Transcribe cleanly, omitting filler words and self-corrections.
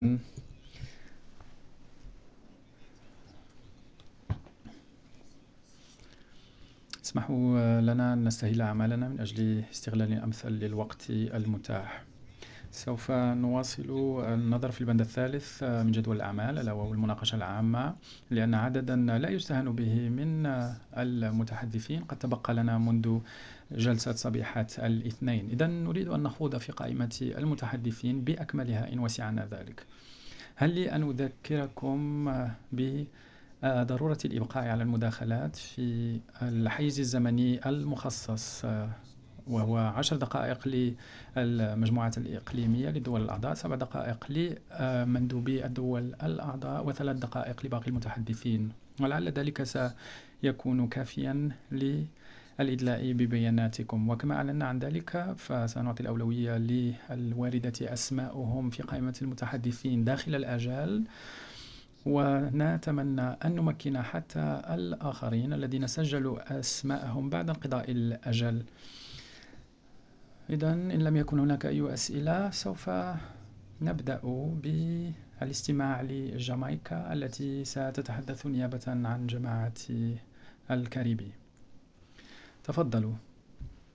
اسمحوا لنا أن نستهل أعمالنا من أجل استغلال أمثل للوقت المتاح. سوف نواصل النظر في البند الثالث من جدول الأعمال ألا وهو المناقشة العامة، لأن عددا لا يستهان به من المتحدثين قد تبقى لنا منذ جلسة صبيحة الاثنين. إذن نريد أن نخوض في قائمة المتحدثين بأكملها إن وسعنا ذلك. هل لي أن أذكركم بضرورة الإبقاء على المداخلات في الحيز الزمني المخصص، وهو 10 دقائق للمجموعات الإقليمية للدول الأعضاء، 7 دقائق لمندوبي الدول الأعضاء، و3 دقائق لباقي المتحدثين. ولعل ذلك سيكون كافيا للإدلاء ببياناتكم. وكما أعلنا عن ذلك فسنعطي الأولوية للواردة أسماؤهم في قائمة المتحدثين داخل الآجال، ونتمنى أن نمكن حتى الآخرين الذين سجلوا أسماءهم بعد انقضاء الأجل. إذن إن لم يكن هناك أي أسئلة سوف نبدأ بالاستماع لجامايكا التي ستتحدث نيابة عن جماعة الكاريبي. تفضلوا.